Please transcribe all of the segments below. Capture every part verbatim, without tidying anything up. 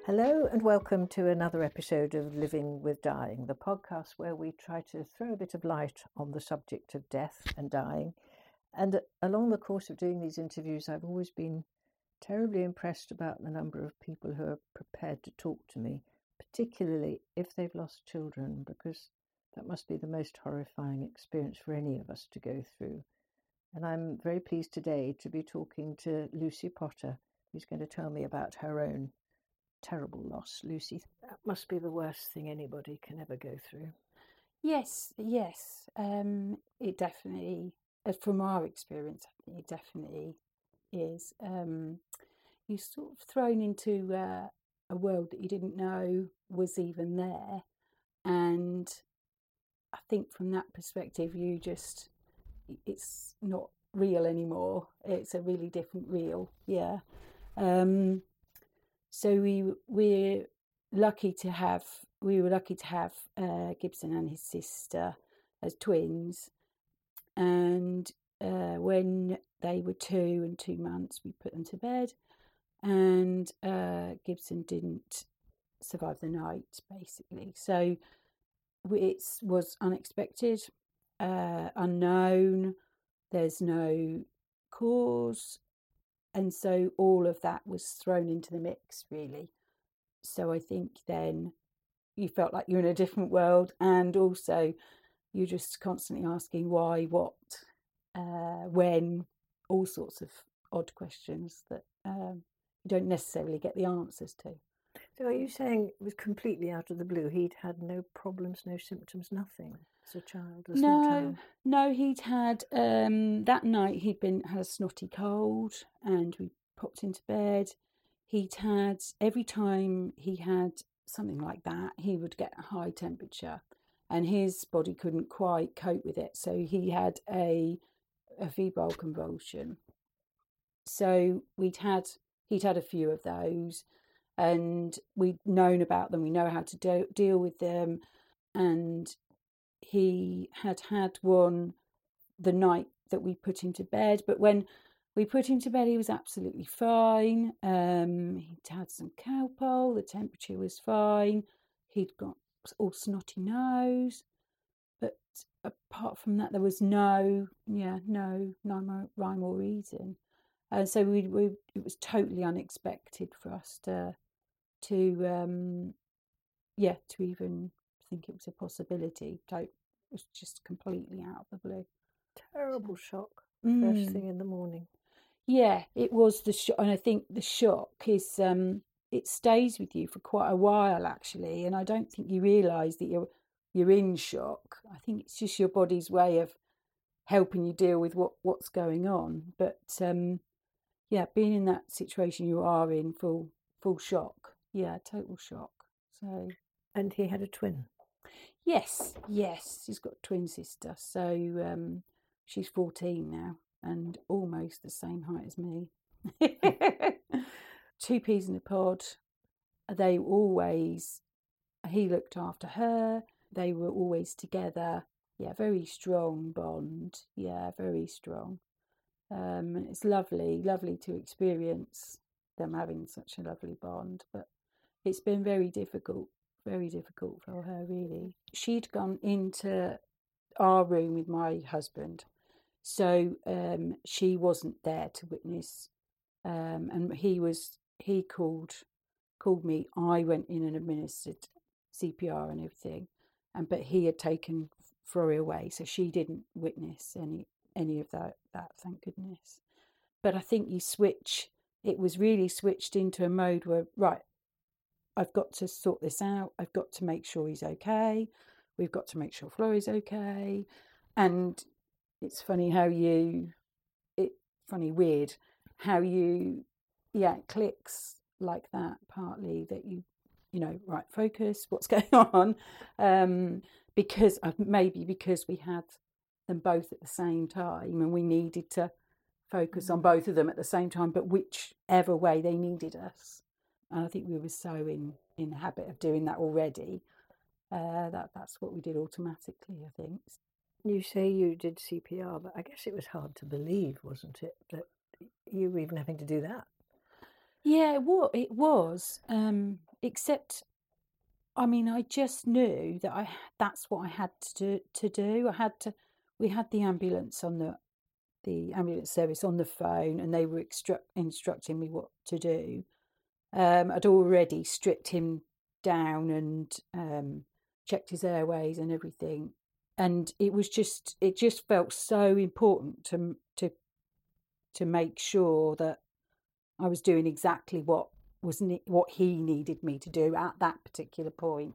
Hello and welcome to another episode of Living with Dying, the podcast where we try to throw a bit of light on the subject of death and dying. And along the course of doing these interviews, I've always been terribly impressed about the number of people who are prepared to talk to me, particularly if they've lost children, because that must be the most horrifying experience for any of us to go through. And I'm very pleased today to be talking to Lucy Potter, who's going to tell me about her own terrible loss. Lucy, that must be the worst thing anybody can ever go through. Yes, yes. Um, it definitely, uh, from our experience, it definitely is. Um, you're sort of thrown into uh, a world that you didn't know was even there. And I think from that perspective, you just, it's not real anymore. It's a really different real, yeah. Um, so we, we're lucky to have, we were lucky to have uh, Gibson and his sister as twins. And uh, when they were two and two months, we put them to bed. And uh, Gibson didn't survive the night, basically. So it was unexpected, uh, unknown. There's no cause. And so all of that was thrown into the mix, really. So I think then you felt like you're in a different world, and also you're just constantly asking why, what, uh, when, all sorts of odd questions that um, you don't necessarily get the answers to. So are you saying it was completely out of the blue? He'd had no problems, no symptoms, nothing as a child, a small No, child? no, he'd had, um, that night he'd been had a snotty cold, and we popped into bed. He'd had, every time he had something like that, he would get a high temperature, and his body couldn't quite cope with it. So he had a, a febrile convulsion. So we'd had, he'd had a few of those, and we'd known about them. We know how to do, deal with them. And he had had one the night that we put him to bed, but when we put him to bed, he was absolutely fine. Um, he'd had some Calpol, the temperature was fine. He'd got all snotty nose, but apart from that, there was no, yeah, no, no rhyme or reason. And so we, we, it was totally unexpected for us to, to, um, yeah, to even think it was a possibility. So it was just completely out of the blue. Terrible shock, Mm. first thing in the morning. Yeah, it was the shock, and I think the shock is um, it stays with you for quite a while, actually. And I don't think you realise that you're you're in shock. I think it's just your body's way of helping you deal with what, what's going on. But um, yeah, being in that situation, you are in full full shock. Yeah, total shock. So. And he had a twin. Yes, yes, he's got a twin sister. So um, she's fourteen now, and almost the same height as me. Two peas in a pod. They always, he looked after her. They were always together. Yeah, very strong bond. Yeah, very strong. Um, and it's lovely, lovely to experience them having such a lovely bond. But it's been very difficult, very difficult for her, really. She'd gone into our room with my husband, so um, she wasn't there to witness. Um, and he was, he called, called me. I went in and administered C P R and everything, and but he had taken Florrie away, so she didn't witness any any of that. That thank goodness. But I think you switch. It was really switched into a mode where, right, I've got to sort this out. I've got to make sure he's okay. We've got to make sure Florrie's okay. And it's funny how you, it funny, weird, how you, yeah, it clicks like that, partly that you, you know, right, focus, what's going on. Um, because of, maybe because we had them both at the same time and we needed to focus on both of them at the same time, but whichever way they needed us. And I think we were so in, in the habit of doing that already, uh, that that's what we did automatically, I think. You say you did C P R, but I guess it was hard to believe, wasn't it, that you were even having to do that? Yeah, it was. It was. Um, except, I mean, I just knew that I that's what I had to do, to do. I had to. We had the ambulance on the the ambulance service on the phone, and they were extru- instructing me what to do. Um, I'd already stripped him down and um, checked his airways and everything, and it was just it just felt so important to to to make sure that I was doing exactly what was ne- what he needed me to do at that particular point.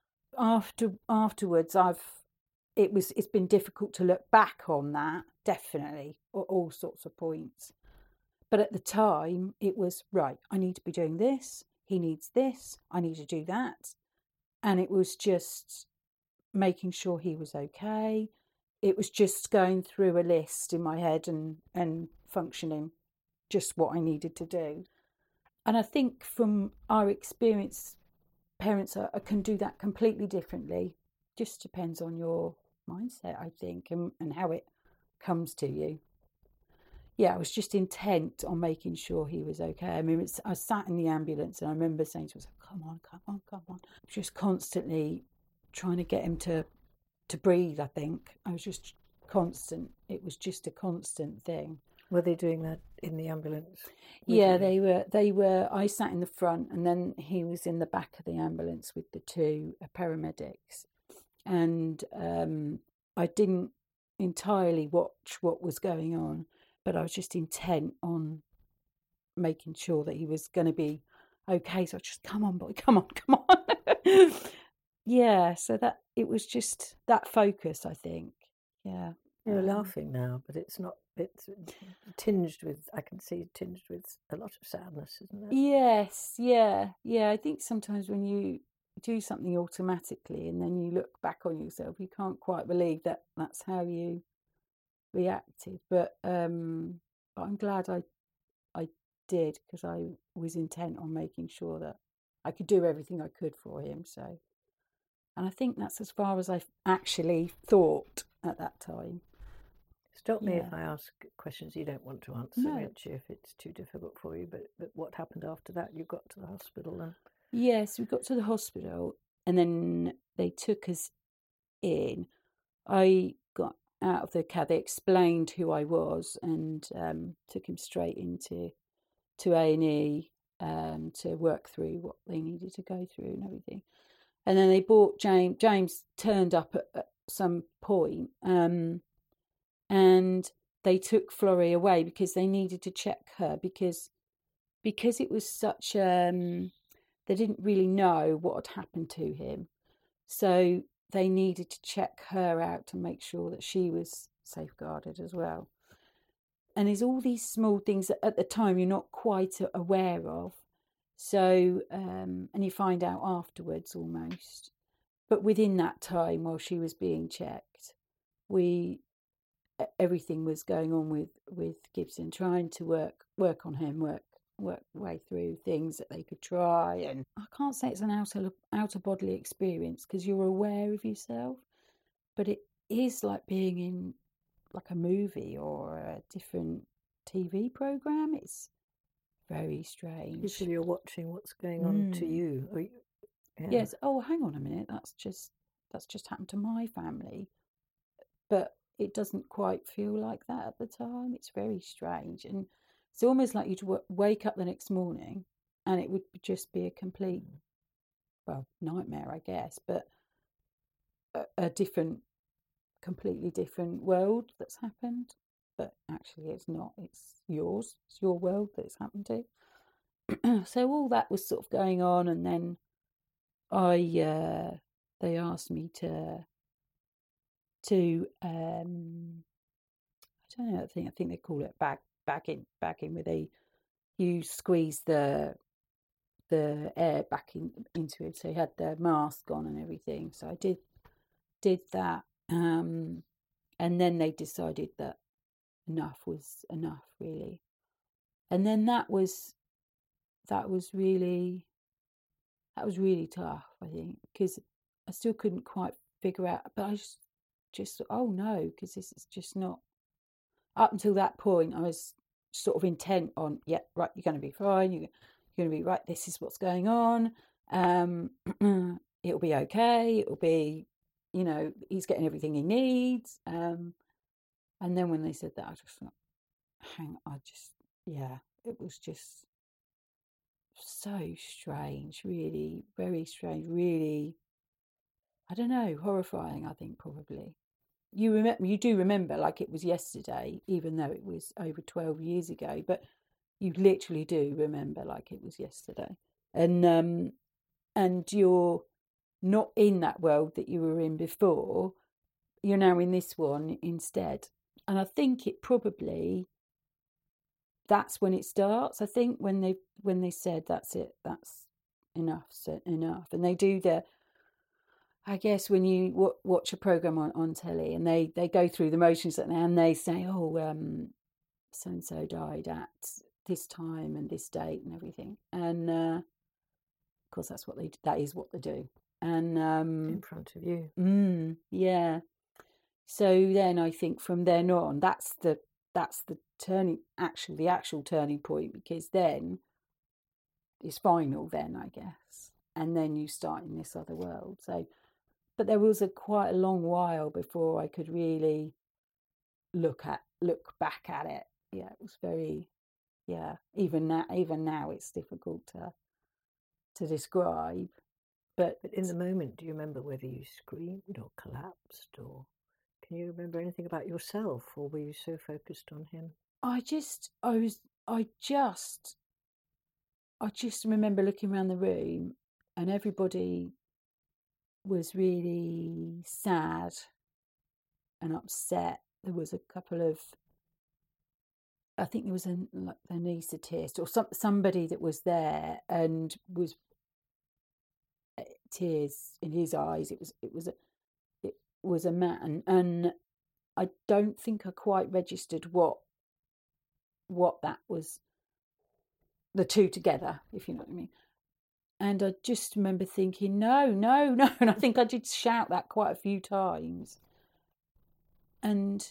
After afterwards, I've it was it's been difficult to look back on that, definitely, at all sorts of points. But at the time, it was right. I need to be doing this. He needs this. I need to do that. And it was just making sure he was okay. It was just going through a list in my head and and functioning just what I needed to do. And I think from our experience, parents are, can do that completely differently. Just depends on your mindset, I think, and, and how it comes to you. Yeah, I was just intent on making sure he was okay. I mean, it's, I sat in the ambulance and I remember saying to myself, come on, come on, come on. Just constantly trying to get him to, to breathe, I think. I was just constant. It was just a constant thing. Were they doing that in the ambulance? Yeah, you? they were. They were. I sat in the front, and then he was in the back of the ambulance with the two paramedics. And um, I didn't entirely watch what was going on, but I was just intent on making sure that he was going to be okay. So I just, come on, boy, come on, come on. Yeah. So that it was just that focus, I think. Yeah. You're um, laughing now, but it's not. It's tinged with. I can see it tinged with a lot of sadness, isn't it? Yes. Yeah. Yeah. I think sometimes when you do something automatically and then you look back on yourself, you can't quite believe that that's how you reacted. But um, but I'm glad I I did, because I was intent on making sure that I could do everything I could for him. So, and I think that's as far as I actually thought at that time. Stop me yeah. if I ask questions you don't want to answer, no. Richie, if it's too difficult for you. But, but what happened after that? You got to the hospital and... Yes, we got to the hospital and then they took us in. I got out of the cab. They explained who I was and um, took him straight into to A and E um, to work through what they needed to go through and everything. And then they brought James. James turned up at, at some point, um, and they took Florrie away because they needed to check her because because it was such um, they didn't really know what had happened to him, so they needed to check her out to make sure that she was safeguarded as well. And there's all these small things that at the time you're not quite aware of. So, um, and you find out afterwards almost. But within that time, while she was being checked, we everything was going on with, with Gibson, trying to work work on him, work work way through things that they could try. And I can't say it's an outer outer bodily experience because you're aware of yourself, but it is like being in like a movie or a different T V program. It's very strange. You feel you're watching what's going on mm. to you. Or you yeah. Yes. Oh, hang on a minute. That's just that's just happened to my family, but it doesn't quite feel like that at the time. It's very strange, and it's almost like you'd w- wake up the next morning, and it would just be a complete, well, nightmare, I guess, but a, a different, completely different world that's happened. But actually, it's not. It's yours. It's your world that it's happened to. So all that was sort of going on, and then I uh, they asked me to to um, I don't know. I think I think they call it back back in back in where they you squeeze the the air back in into it. So he had the mask on and everything. So I did did that, um, and then they decided that enough was enough, really. And then that was that was really that was really tough, I think, because I still couldn't quite figure out. But I just just oh no, because this is just not. Up until that point, I was sort of intent on, yeah, right, you're going to be fine. You're, you're going to be right. This is what's going on. Um, it'll be okay. It'll be, you know, he's getting everything he needs. Um, and then when they said that, I just thought, hang, I just, yeah, it was just so strange, really, very strange, really, I don't know, horrifying, I think, probably. You remember, you do remember like it was yesterday, even though it was over twelve years ago, but you literally do remember like it was yesterday. And um and you're not in that world that you were in before. You're now in this one instead. And I think it probably, that's when it starts. I think when they when they said that's it, that's enough, so enough. And they do the, I guess when you w- watch a program on, on telly and they, they go through the motions and they say, oh, um, so and so died at this time and this date and everything. And uh, of course, that's what they that is what they do. And um, in front of you, mm, yeah. So then I think from then on, that's the that's the turning actually the actual turning point, because then it's final. Then I guess, and then you start in this other world. So. But there was a quite a long while before I could really look at look back at it. Yeah, it was very, yeah. Even now, even now, it's difficult to to describe. But, but in the moment, do you remember whether you screamed or collapsed, or can you remember anything about yourself, or were you so focused on him? I just, I was, I just, I just remember looking around the room, and everybody was really sad and upset. There was a couple of, I think there was a like an anaesthetist or some somebody that was there and was tears in his eyes. It was it was a it was a man, and I don't think I quite registered what what that was, the two together, if you know what I mean. And I just remember thinking, no, no, no, and I think I did shout that quite a few times. And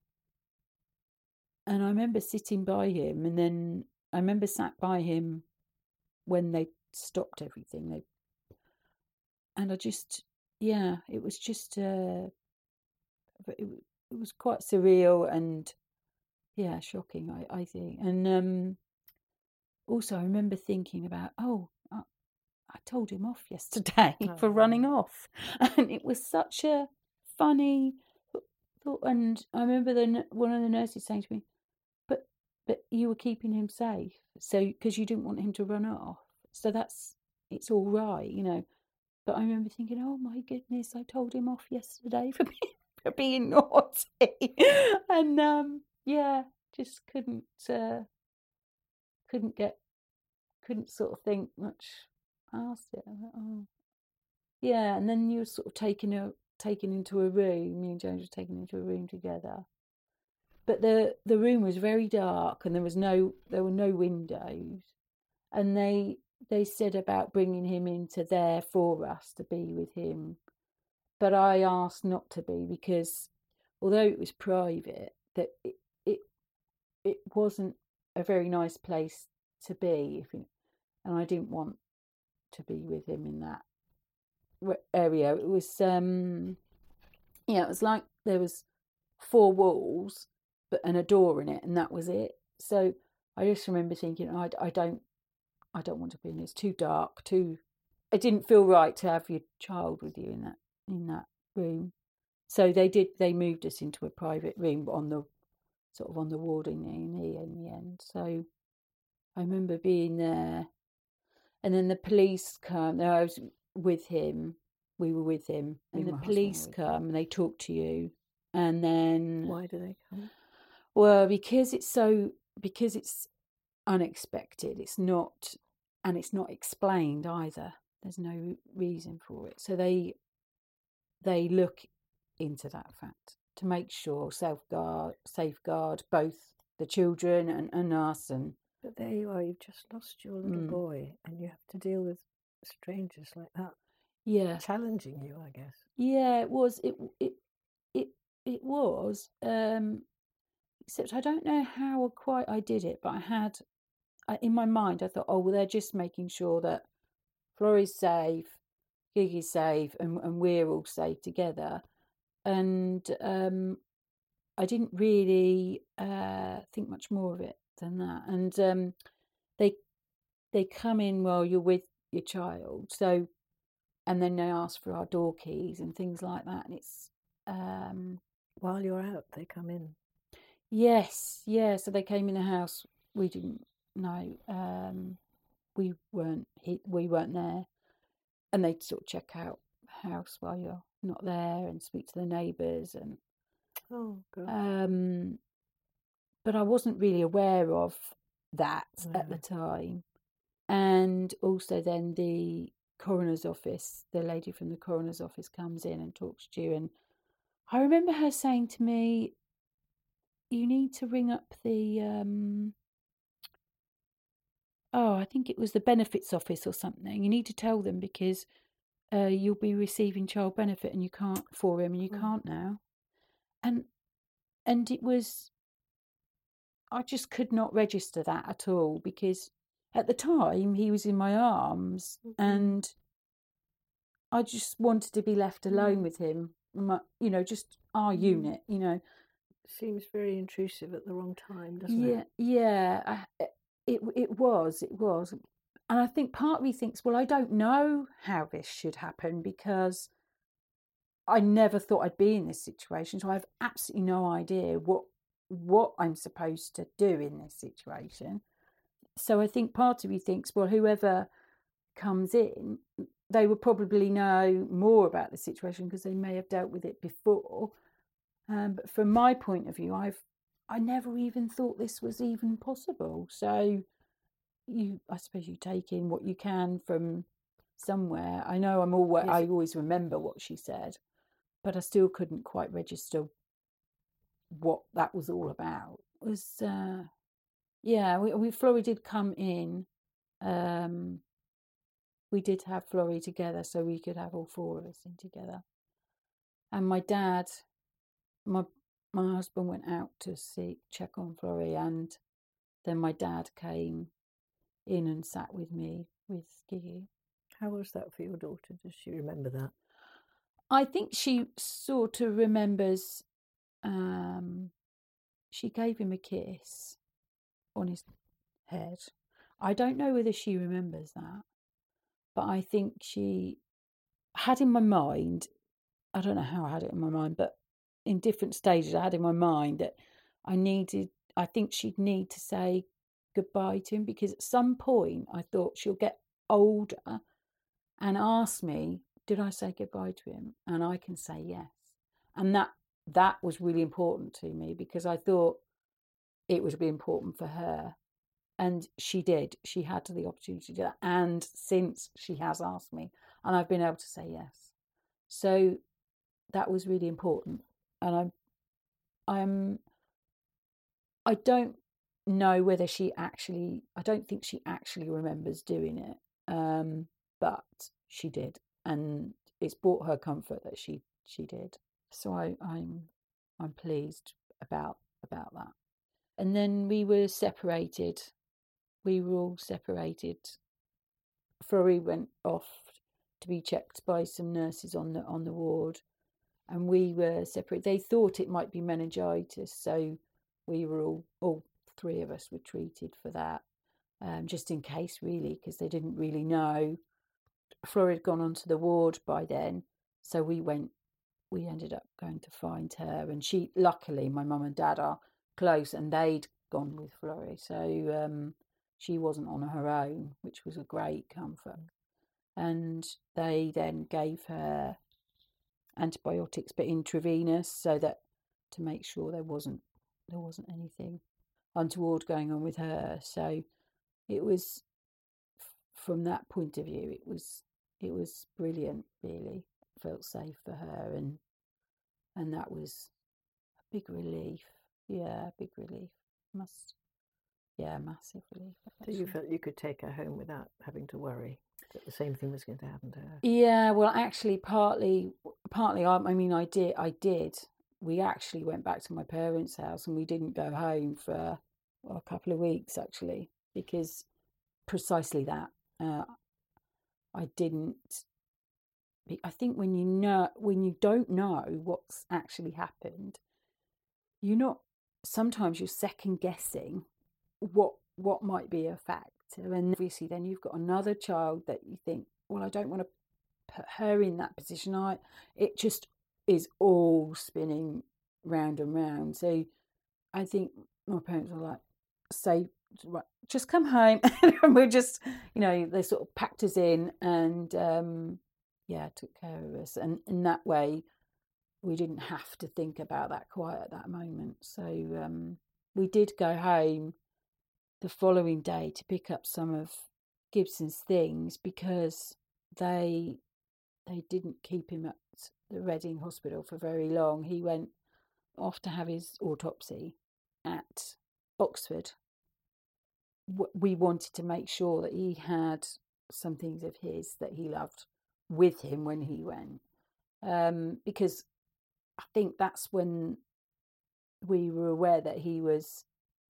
and I remember sitting by him, and then I remember sat by him when they stopped everything. They and I just, yeah, it was just, uh, it, it was quite surreal and, yeah, shocking, I, I think. And um, also, I remember thinking about, oh, I, I told him off yesterday Oh. for running off, and it was such a funny thought. And I remember the one of the nurses saying to me, "But, but you were keeping him safe, so because you didn't want him to run off, so that's it's all right, you know." But I remember thinking, oh my goodness, I told him off yesterday for being, for being naughty. And um, yeah, just couldn't, uh, couldn't get, couldn't sort of think much past it. I thought, oh. Yeah, and then you were sort of taken, a, taken into a room, me and James were taken into a room together. But the, the room was very dark and there was no, there were no windows. And they, they said about bringing him into there for us to be with him, but I asked not to be, because although it was private, that it it, it wasn't a very nice place to be, if you, and I didn't want to be with him in that area. It was um yeah, it was like there was four walls but and a door in it, and that was it. So I just remember thinking, I, I don't I don't want to be in it. It's too dark, too. It didn't feel right to have your child with you in that in that room. So they did. They moved us into a private room on the sort of on the ward in A and E in the end. So I remember being there, and then the police come. No, I was with him. We were with him, and the police come and they talk to you, and then why do they come? Well, because it's so because it's unexpected. It's not, and it's not explained either. There's no reason for it. So they they look into that fact to make sure safeguard safeguard both the children and, and us. And but there you are. You've just lost your little mm. boy, and you have to deal with strangers like that. Yeah, challenging you, I guess. Yeah, it was. It it it it was. Um, except I don't know how quite I did it, but I had, I, in my mind, I thought, oh, well, they're just making sure that Florrie's safe, Gigi's safe, and, and we're all safe together. And um, I didn't really uh, think much more of it than that. And um, they they come in while you're with your child, so, and then they ask for our door keys and things like that. And it's um, while you're out, they come in. Yes, yeah. So they came in the house. We didn't know. Um, we weren't. We weren't there, and they'd sort of check out the house while you're not there and speak to the neighbours and. Oh God. Um, but I wasn't really aware of that No. at the time, and also then the coroner's office, the lady from the coroner's office comes in and talks to you, and I remember her saying to me, you need to ring up the um oh I think it was the benefits office or something. You need to tell them because uh you'll be receiving child benefit and you can't for him and you Oh. can't now. And and it was, I just could not register that at all, because at the time he was in my arms. Mm-hmm. And I just wanted to be left alone mm. with him, my, you know, just our mm. unit, you know. Seems very intrusive at the wrong time, doesn't yeah, it? Yeah, I, it it was, it was. And I think part of me thinks, well, I don't know how this should happen because I never thought I'd be in this situation. So I have absolutely no idea what what I'm supposed to do in this situation. So I think part of you thinks, well, whoever comes in, they would probably know more about the situation because they may have dealt with it before. Um, but from my point of view, I've I never even thought this was even possible. So you, I suppose you take in what you can from somewhere. I know I'm always, yes. I always remember what she said, but I still couldn't quite register what that was all about. It was, uh, yeah, we, we Florrie did come in. Um, we did have Florrie together so we could have all four of us in together. And my dad, my my husband went out to see, check on Florrie, and then my dad came in and sat with me with Gigi. How was that for your daughter? Does she remember that? I think she sort of remembers. Um, she gave him a kiss on his head. I don't know whether she remembers that, but I think she had in my mind, I don't know how I had it in my mind, but in different stages I had in my mind that I needed, I think she'd need to say goodbye to him, because at some point I thought she'll get older and ask me, did I say goodbye to him? And I can say yes. And that that was really important to me, because I thought it would be important for her. And she did. She had the opportunity to do that. And since she has asked me, and I've been able to say yes. So that was really important. And I'm, I'm, I don't know whether she actually, I don't think she actually remembers doing it. Um, but she did. And it's brought her comfort that she, she did. So I, I'm, I'm pleased about, about that. And then we were separated. We were all separated. Florrie went off to be checked by some nurses on the on the ward, and we were separate. They thought it might be meningitis, so we were all all three of us were treated for that, um, just in case, really, because they didn't really know. Florrie had gone onto the ward by then, so we went. We ended up going to find her, and she, luckily, my mum and dad are close, and they'd gone with Florrie, so um, she wasn't on her own, which was a great comfort. And they then gave her antibiotics, but intravenous, so that to make sure there wasn't there wasn't anything untoward going on with her. So it was, from that point of view, it was it was brilliant. Really felt safe for her, and and that was a big relief. Yeah, big relief. Must, yeah, massive relief. So you felt you could take her home without having to worry that the same thing was going to happen to her? Yeah, well, actually, partly, partly. I, I mean, I did, I did, we actually went back to my parents' house, and we didn't go home for well, a couple of weeks actually, because precisely that. Uh, I didn't. I think when you know, when you don't know what's actually happened, you're not. Sometimes you're second guessing what what might be a factor, and obviously then you've got another child that you think, well, I don't want to put her in that position. I it just is all spinning round and round. So I think my parents were like, say, right, just come home, and we're just, you know, they sort of packed us in and um, yeah, took care of us, and in that way, we didn't have to think about that quite at that moment. So um, we did go home the following day to pick up some of Gibson's things, because they they didn't keep him at the Reading Hospital for very long. He went off to have his autopsy at Oxford. We wanted to make sure that he had some things of his that he loved with him when he went, um, because I think that's when we were aware that he was,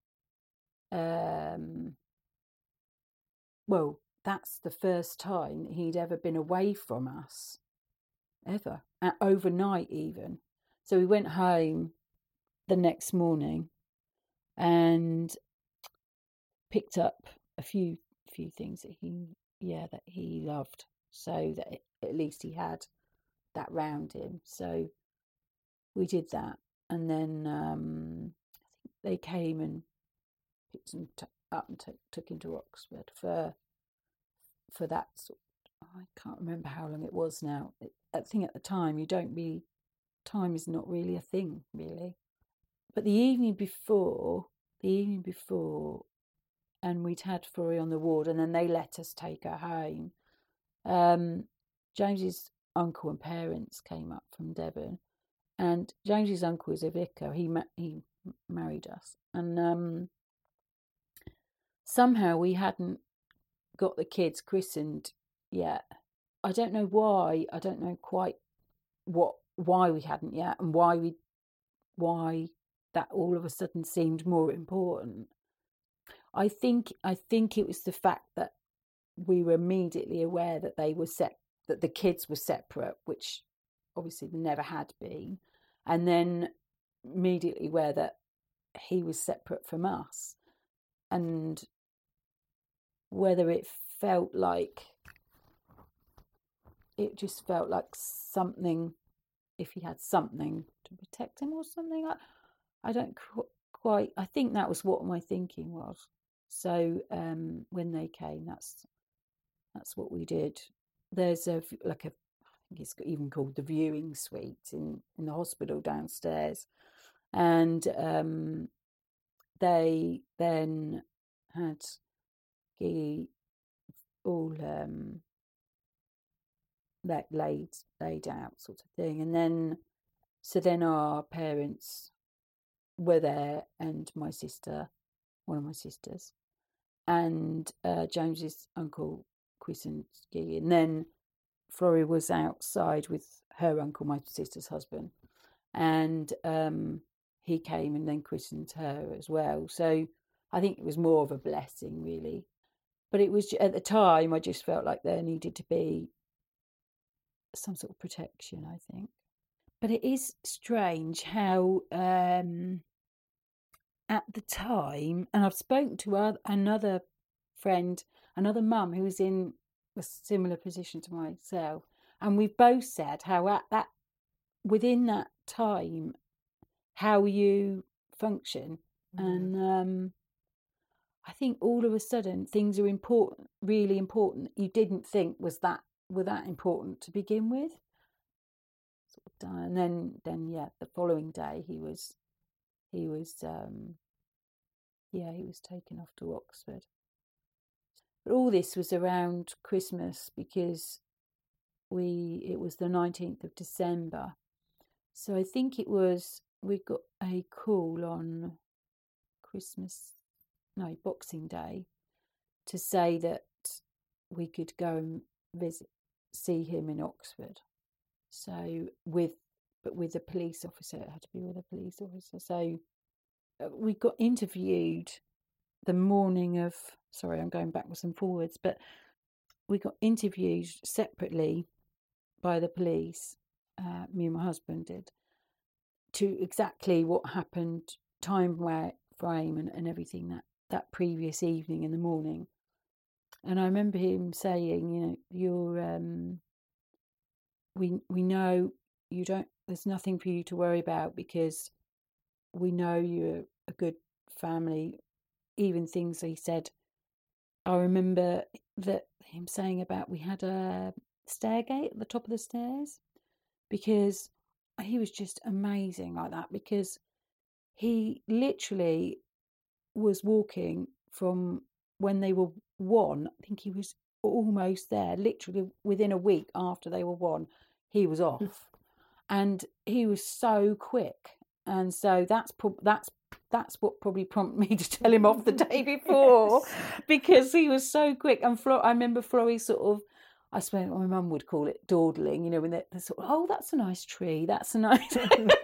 um, well, that's the first time he'd ever been away from us, ever, uh, overnight even. So we went home the next morning and picked up a few few things that he, yeah, that he loved, so that it, at least he had that round him. So we did that, and then um, I think they came and picked him t- up and t- took him to Oxford for for that sort. I can't remember how long it was now. It, I think at the time you don't really, time is not really a thing really. But the evening before, the evening before, and we'd had Florrie on the ward, and then they let us take her home. Um, James's uncle and parents came up from Devon, and James's uncle is a vicar. He ma- he married us, and um, somehow we hadn't got the kids christened yet. I don't know why. I don't know quite what why we hadn't yet, and why we why that all of a sudden seemed more important. I think I think it was the fact that we were immediately aware that they were set, that the kids were separate, which obviously they never had been, and then immediately aware that he was separate from us, and whether it felt like, it just felt like something, if he had something to protect him or something. I, I don't quite, I think that was what my thinking was. So um, when they came, that's that's what we did. There's a like a, I think it's even called the viewing suite in in the hospital downstairs, and um, they then had Gigi all um, like laid laid out sort of thing, and then so then our parents were there, and my sister, one of my sisters, and uh, James's uncle christened Gigi, and then Florrie was outside with her uncle, my sister's husband, and um, he came and then christened her as well. So I think it was more of a blessing, really. But it was, at the time, I just felt like there needed to be some sort of protection, I think. But it is strange how um, at the time, and I've spoken to another friend, another mum who was in a similar position to myself, and we've both said how at that, within that time, how you function. Mm. And um, I think all of a sudden things are important, really important, that you didn't think was that were that important to begin with. Sort of, and then, then yeah, the following day he was, he was, um, yeah, he was taken off to Oxford. But all this was around Christmas, because we it was the nineteenth of December. So I think it was, we got a call on Christmas, no, Boxing Day, to say that we could go and visit, see him in Oxford. So with but with a police officer. It had to be with a police officer. So uh, we got interviewed the morning of, sorry, I'm going backwards and forwards, but we got interviewed separately by the police, uh, me and my husband did, to exactly what happened, time frame and, and everything that, that previous evening in the morning. And I remember him saying, you know, you're, um, we we know you don't, there's nothing for you to worry about because we know you're a good family. Even things he said, I remember that him saying about we had a stairgate at the top of the stairs, because he was just amazing like that, because he literally was walking from when they were one. I think he was almost there, literally within a week after they were one, he was off. And he was so quick. And so that's pro- that's that's what probably prompted me to tell him off the day before, yes. Because he was so quick. And Flo- I remember Florrie sort of, I swear my mum would call it dawdling, you know, when they're, they're sort of, oh, that's a nice tree, that's a nice...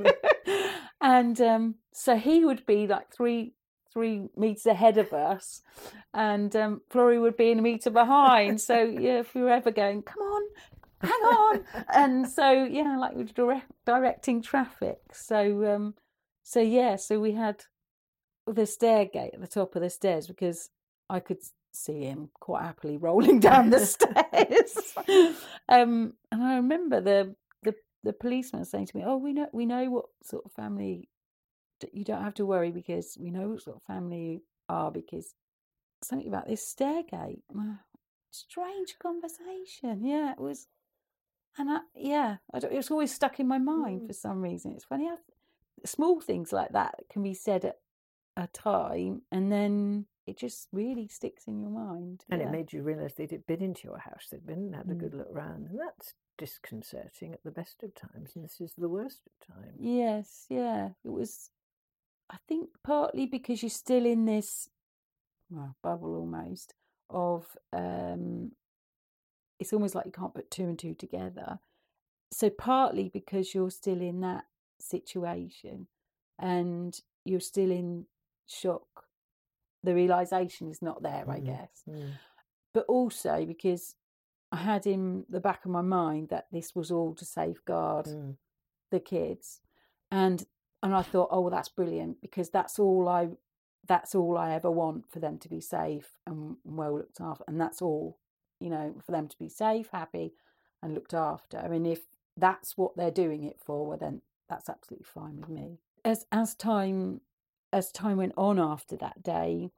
And um, so he would be like three three metres ahead of us, and um, Florrie would be in a metre behind. So, yeah, if we were ever going, come on, hang on. And so, yeah, like we were direct, directing traffic. So, um, so yeah, so we had the stairgate at the top of the stairs, because I could see him quite happily rolling down the stairs. Um, and I remember the, the the policeman saying to me, "Oh, we know we know what sort of family. You don't have to worry, because we know what sort of family you are, because something about this stairgate." Strange conversation. Yeah, it was. And I, yeah, I don't, it was always stuck in my mind mm. for some reason. It's funny how small things like that can be said at a time, and then it just really sticks in your mind. And yeah. It made you realise they'd been into your house, they'd been and had mm. a good look round, and that's disconcerting at the best of times, and this is the worst of times. Yes, yeah, it was. I think partly because you're still in this well, bubble almost of um, it's almost like you can't put two and two together. So partly because you're still in that situation and you're still in shock, the realisation is not there, mm. I guess. Mm. But also because I had in the back of my mind that this was all to safeguard mm. the kids. And and I thought, oh, well, that's brilliant, because that's all I that's all I ever want, for them to be safe and well looked after. And that's all, you know, for them to be safe, happy and looked after. I mean, if that's what they're doing it for, well, then that's absolutely fine with me. As as time as time went on after that day,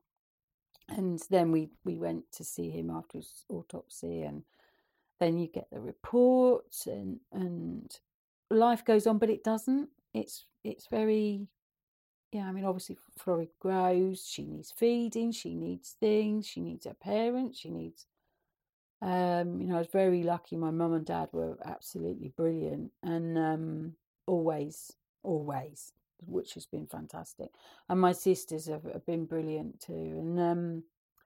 and then we, we went to see him after his autopsy, and then you get the reports, and and life goes on, but it doesn't. It's it's very, yeah, I mean, obviously Florrie grows, she needs feeding, she needs things, she needs her parents, she needs, um, you know, I was very lucky. My mum and dad were absolutely brilliant, and um, always, always, which has been fantastic. And my sisters have, have been brilliant too. And um,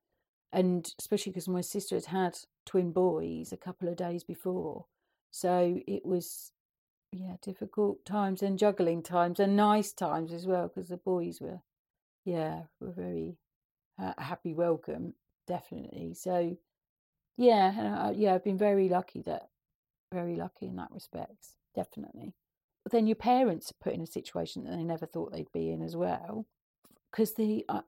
and especially because my sister had had twin boys a couple of days before. So it was, yeah, difficult times and juggling times and nice times as well, because the boys were, yeah, were very uh, happy, welcome, definitely. So, yeah, uh, yeah, I've been very lucky that, very lucky in that respect, definitely. But then your parents are put in a situation that they never thought they'd be in as well, because the uh,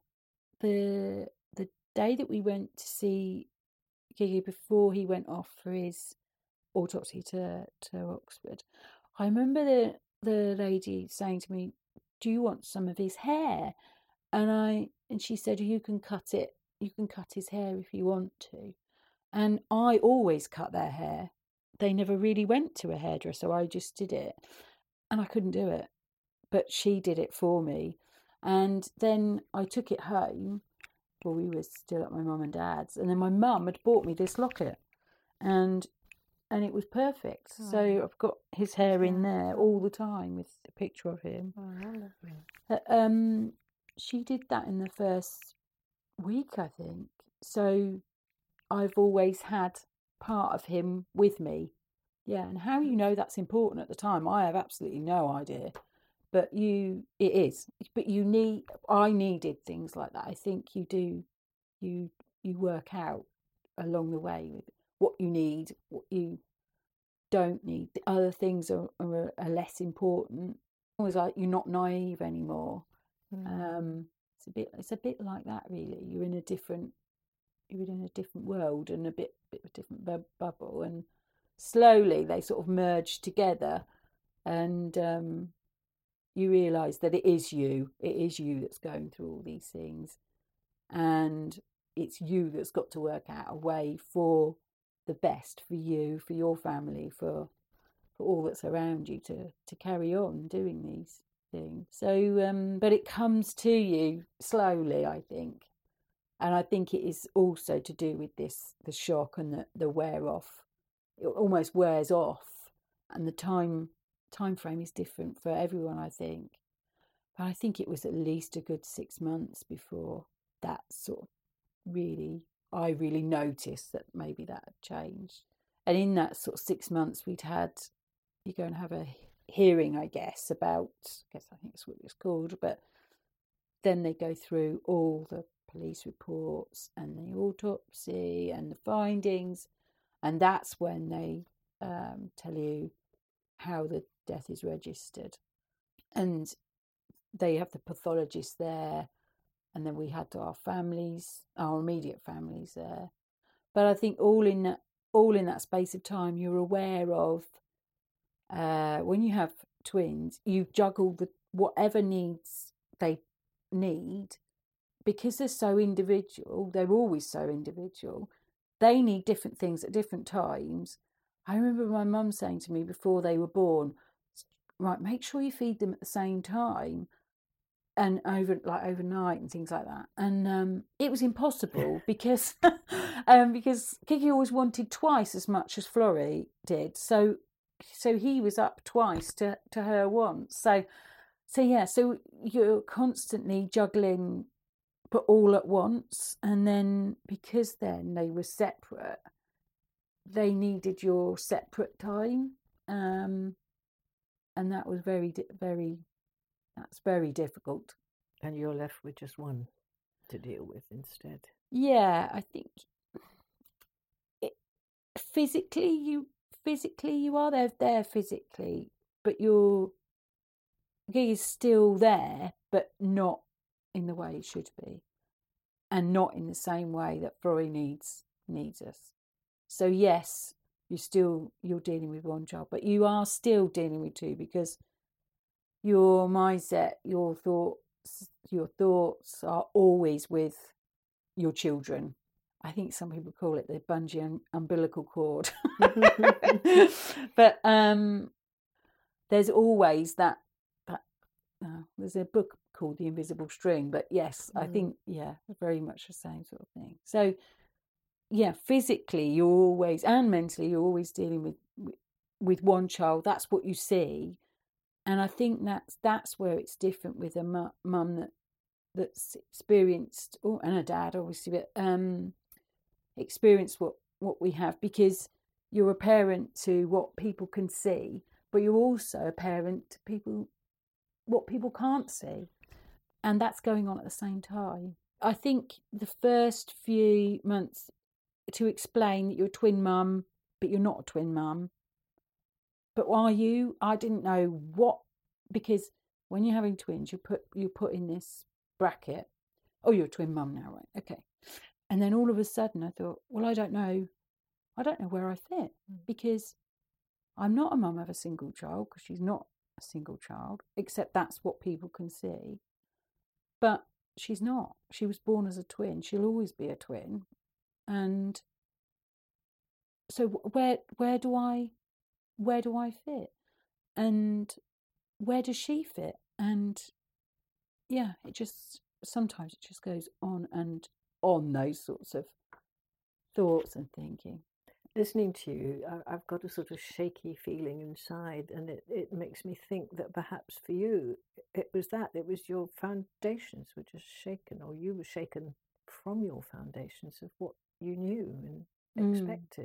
the the day that we went to see Gigi before he went off for his autopsy to to Oxford, I remember the the lady saying to me, "Do you want some of his hair?" And I and she said, "You can cut it. You can cut his hair if you want to." And I always cut their hair. They never really went to a hairdresser. I just did it, and I couldn't do it, but she did it for me. And then I took it home. Well, we were still at my mum and dad's, and then my mum had bought me this locket, and and it was perfect. Oh. So I've got his hair in there all the time with a picture of him. Oh, lovely. Uh, um, she did that in the first week, I think. So I've always had part of him with me Yeah, and how you know that's important at the time, I have absolutely no idea. But you, it is. But you need. I needed things like that. I think you do. You you work out along the way with what you need, what you don't need. The other things are, are, are less important. Always like you're not naive anymore. Mm. Um, it's a bit. It's a bit like that, really. You're in a different. You're in a different world and a bit bit of a different bu- bubble, and slowly they sort of merge together, and um, you realise that it is you. It is you that's going through all these things, and it's you that's got to work out a way for the best for you, for your family, for for all that's around you to to carry on doing these things. So, um, but it comes to you slowly, I think, and I think it is also to do with this the shock and the the wear off. It almost wears off, and the time time frame is different for everyone, I think. But I think it was at least a good six months before that sort of really, I really noticed that maybe that had changed. And in that sort of six months, we'd had, you go and have a hearing, I guess, about, I guess I think that's what it's called, but then they go through all the police reports and the autopsy and the findings. And that's when they um, tell you how the death is registered. And they have the pathologist there. And then we had our families, our immediate families there. But I think all in that, all in that space of time, you're aware of uh, when you have twins, you juggle the whatever needs they need, because they're so individual. They're always so individual. They need different things at different times. I remember my mum saying to me before they were born, right, make sure you feed them at the same time. And over like overnight and things like that, and um, it was impossible because um, because Kiki always wanted twice as much as Florrie did, so so he was up twice to, to her once. So so yeah, so you're constantly juggling, but all at once, and then because then they were separate, they needed your separate time, um, and that was very very. That's very difficult. And you're left with just one to deal with instead. Yeah, I think it, physically you physically you are there there physically, but your gig is still there, but not in the way it should be, and not in the same way that Florrie needs needs us. So yes, you still you're dealing with one child, but you are still dealing with two, because your mindset, your thoughts, your thoughts are always with your children. I think some people call it the bungee um, umbilical cord. But um, there's always that. that uh, there's a book called The Invisible String, but yes, mm. I think yeah, very much the same sort of thing. So yeah, physically you're always, and mentally you're always dealing with with, with one child. That's what you see. And I think that's that's where it's different with a mum that that's experienced, oh, and a dad obviously, but um, experienced what what we have, because you're a parent to what people can see, but you're also a parent to people what people can't see, and that's going on at the same time. I think the first few months to explain that you're a twin mum, but you're not a twin mum. But are you? I didn't know what, because when you're having twins, you put you put in this bracket. Oh, you're a twin mum now, right? Okay. And then all of a sudden, I thought, well, I don't know, I don't know where I fit, because I'm not a mum of a single child, because she's not a single child, except that's what people can see. But she's not. She was born as a twin. She'll always be a twin. And so where where do I where do I fit? And where does she fit? And yeah, it just, sometimes it just goes on and on, those sorts of thoughts and thinking. Listening to you, I've got a sort of shaky feeling inside, and it, it makes me think that perhaps for you, it was that, it was your foundations were just shaken, or you were shaken from your foundations of what you knew and mm. expected.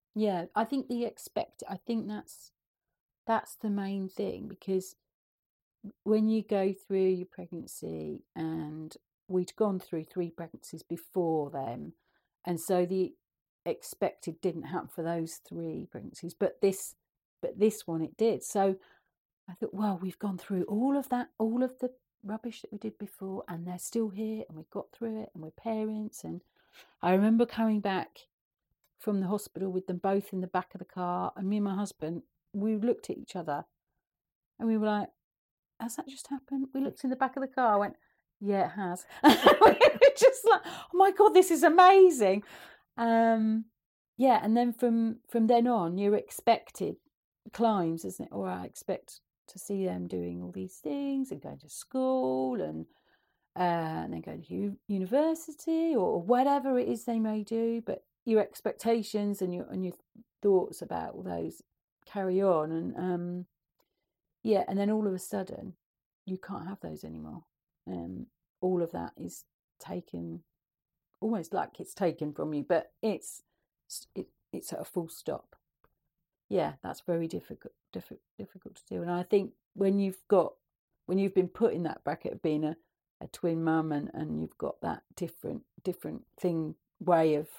Yeah, I think the expect. I think that's that's the main thing, because when you go through your pregnancy, and we'd gone through three pregnancies before them, and so the expected didn't happen for those three pregnancies, but this but this one it did. So I thought, well, we've gone through all of that, all of the rubbish that we did before, and they're still here, and we've got through it, and we're parents. And I remember coming back from the hospital with them both in the back of the car, and me and my husband, we looked at each other and we were like, has that just happened? We looked in the back of the car, I went, yeah, it has. We were just like, oh my God, this is amazing. Um, yeah, and then from from then on, you're expected climbs, isn't it? Or I expect to see them doing all these things and going to school, and uh, and then going to u- university, or whatever it is they may do. But your expectations and your and your thoughts about all those carry on, and um, yeah, and then all of a sudden, you can't have those anymore. Um, all of that is taken, almost like it's taken from you, but it's it, it's at a full stop. Yeah, that's very difficult, difficult, difficult to do. And I think when you've got, when you've been put in that bracket of being a, a twin mum, and, and you've got that different, different thing, way of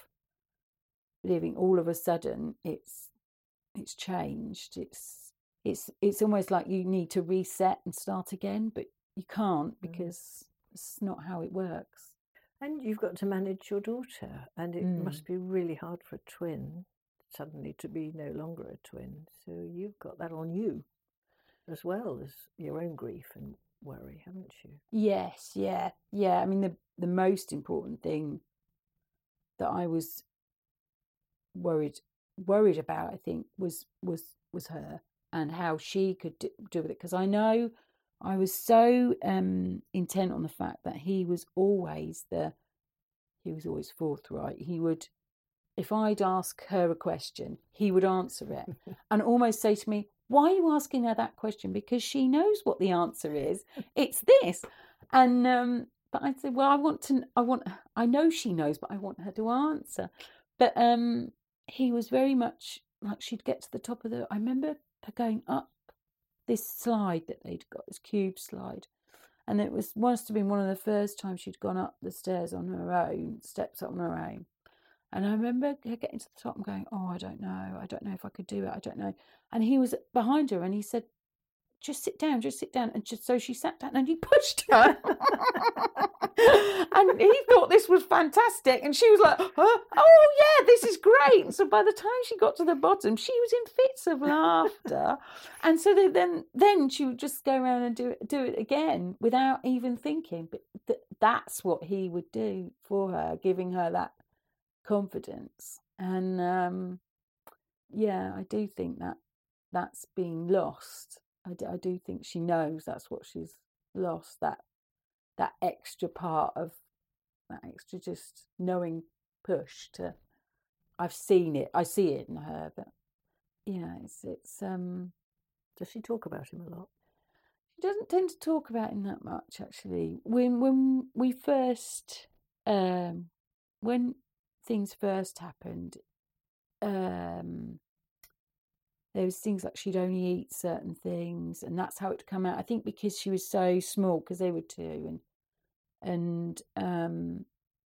living, all of a sudden it's, it's changed. It's, it's, it's almost like you need to reset and start again, but you can't, because mm. it's not how it works. And you've got to manage your daughter, and it Mm. must be really hard for a twin suddenly to be no longer a twin. So you've got that on you, as well as your own grief and worry, haven't you? Yes, yeah, yeah. I mean, the the most important thing that I was worried worried about, I think, was was was her, and how she could do, do with it. Because I know I was so um, intent on the fact that he was always the he was always forthright. He would, if I'd ask her a question, he would answer it, and almost say to me, why are you asking her that question? Because she knows what the answer is. It's this. And um, but I'd say, well, I want to, I want, I know she knows, but I want her to answer. But um, he was very much like, she'd get to the top of the, I remember her going up this slide that they'd got, this cube slide. And it was, must have been one of the first times she'd gone up the stairs on her own, steps up on her own. And I remember her getting to the top and going, oh, I don't know. I don't know if I could do it. I don't know. And he was behind her, and he said, just sit down, just sit down. And just, so she sat down, and he pushed her. And he thought this was fantastic. And she was like, oh, oh, yeah, this is great. And so by the time she got to the bottom, she was in fits of laughter. And so they, then then she would just go around and do it, do it again without even thinking. But th- that's what he would do for her, giving her that confidence. And um yeah, I do think that that's being lost. I do, I do think she knows that's what she's lost, that that extra part of that extra just knowing push to, I've seen it, I see it in her. But yeah, it's it's um does she talk about him a lot? She doesn't tend to talk about him that much, actually. When when we first um when things first happened, um, there was things like she'd only eat certain things, and that's how it come out. I think because she was so small, because they were two, and and um,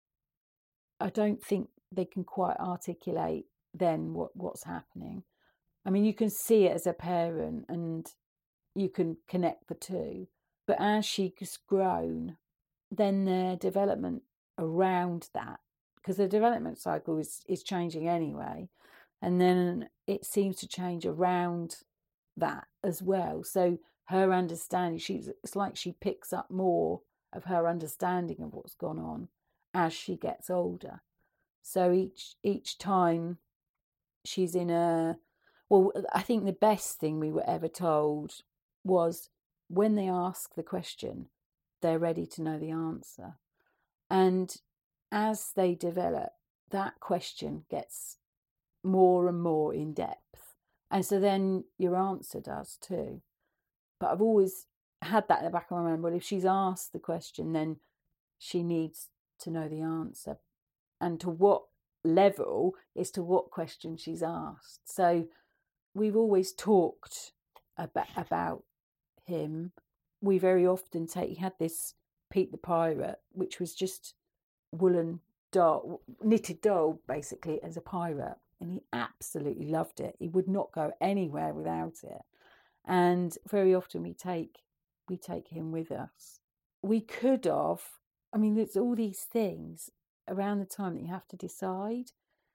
I don't think they can quite articulate then what what's happening. I mean, you can see it as a parent, and you can connect the two. But as she's grown, then their development around that, because the development cycle is, is changing anyway, and then it seems to change around that as well. So her understanding, she's it's like she picks up more of her understanding of what's gone on as she gets older. So each each time she's in a, well, I think the best thing we were ever told was, when they ask the question, they're ready to know the answer. And as they develop, that question gets more and more in depth. And so then your answer does too. But I've always had that in the back of my mind. Well, if she's asked the question, then she needs to know the answer. And to what level as to what question she's asked. So we've always talked about, about him. We very often take, he had this Pete the Pirate, which was just woolen doll, knitted doll, basically, as a pirate. And he absolutely loved it. He would not go anywhere without it. And very often we take we take him with us. We could have, I mean, there's all these things around the time that you have to decide.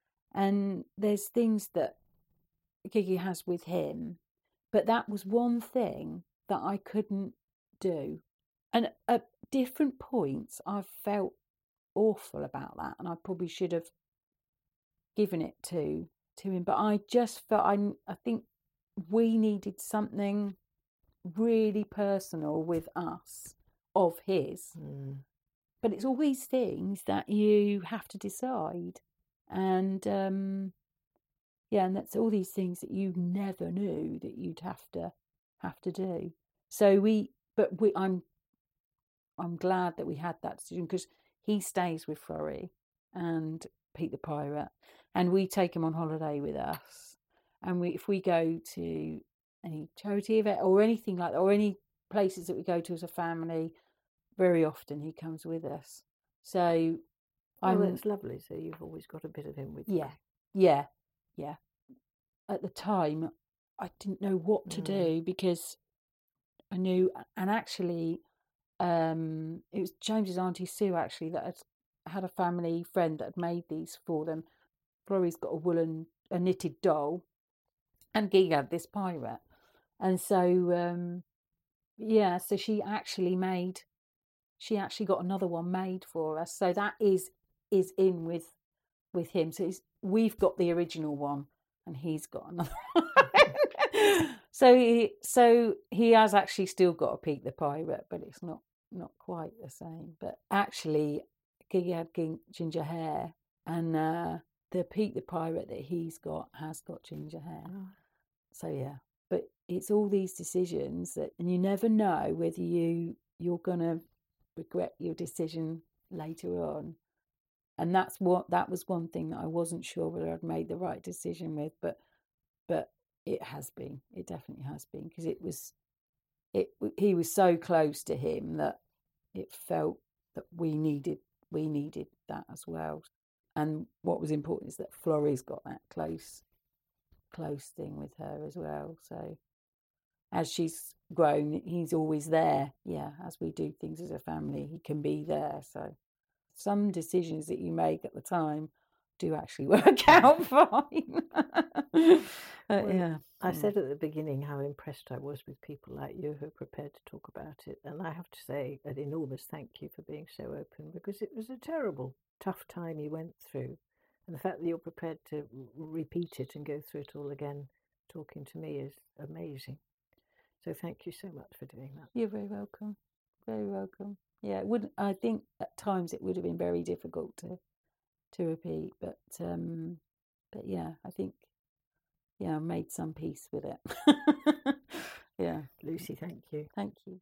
And there's things that Gigi has with him, but that was one thing that I couldn't do. And at different points, I've felt awful about that, and I probably should have given it to to him. But I just felt, I, I think we needed something really personal with us of his. Mm. But it's all these things that you have to decide. And um, yeah, and that's all these things that you never knew that you'd have to have to do. So we, but we, I'm, I'm glad that we had that decision, because he stays with Florrie and Pete the Pirate, and we take him on holiday with us. And we, if we go to any charity event or anything like that, or any places that we go to as a family, very often he comes with us. So, oh, that's lovely. So you've always got a bit of him with you. Yeah, yeah, yeah. At the time, I didn't know what to mm. do, because I knew, and actually, um, it was James's Auntie Sue actually that had had a family friend that had made these for them. Florrie's got a woolen, a knitted doll, and Gigi had this pirate. And so, um, yeah, so she actually made, she actually got another one made for us. So that is is in with with him. So it's, we've got the original one, and he's got another one. so he, so he has actually still got a Pete the Pirate, but it's not not quite the same. But actually, Gigi had ginger hair, and uh, the Pete the Pirate that he's got has got ginger hair. Oh. So yeah, but it's all these decisions that, and you never know whether you you're gonna regret your decision later on. And that's what that was one thing that I wasn't sure whether I'd made the right decision with, but but it has been. It definitely has been, because it was it he was so close to him that it felt that we needed we needed that as well. And what was important is that Florrie's got that close close thing with her as well. So as she's grown, he's always there. Yeah, as we do things as a family, he can be there. So some decisions that you make at the time do actually work out fine. uh, well, yeah, I said at the beginning how impressed I was with people like you who are prepared to talk about it, and I have to say an enormous thank you for being so open, because it was a terrible, tough time you went through, and the fact that you're prepared to repeat it and go through it all again, talking to me, is amazing. So thank you so much for doing that. You're very welcome. Very welcome. Yeah, it wouldn't. I think at times it would have been very difficult to to repeat, but um, but yeah, I think yeah, I made some peace with it. Yeah, Lucy, thank you. Thank you.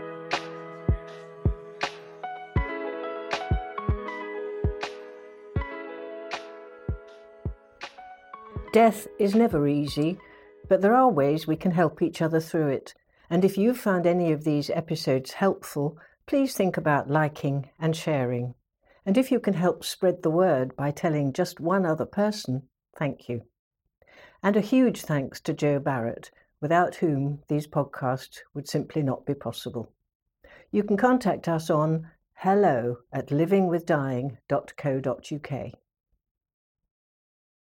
Death is never easy, but there are ways we can help each other through it. And if you've found any of these episodes helpful, please think about liking and sharing. And if you can help spread the word by telling just one other person, thank you. And a huge thanks to Jo Barrett, without whom these podcasts would simply not be possible. You can contact us on hello at living with dying dot co dot uk.